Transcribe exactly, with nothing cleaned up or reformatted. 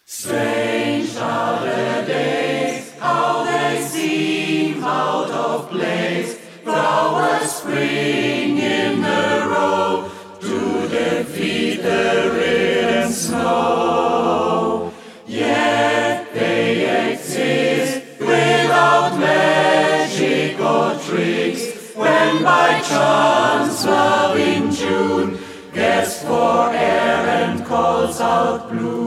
Strange are the days, how they seem out of place. Flowers spring in a row to defeat the ridden snow. Yet they exist without magic or tricks. When by chance love in June gasps for air and calls out blue.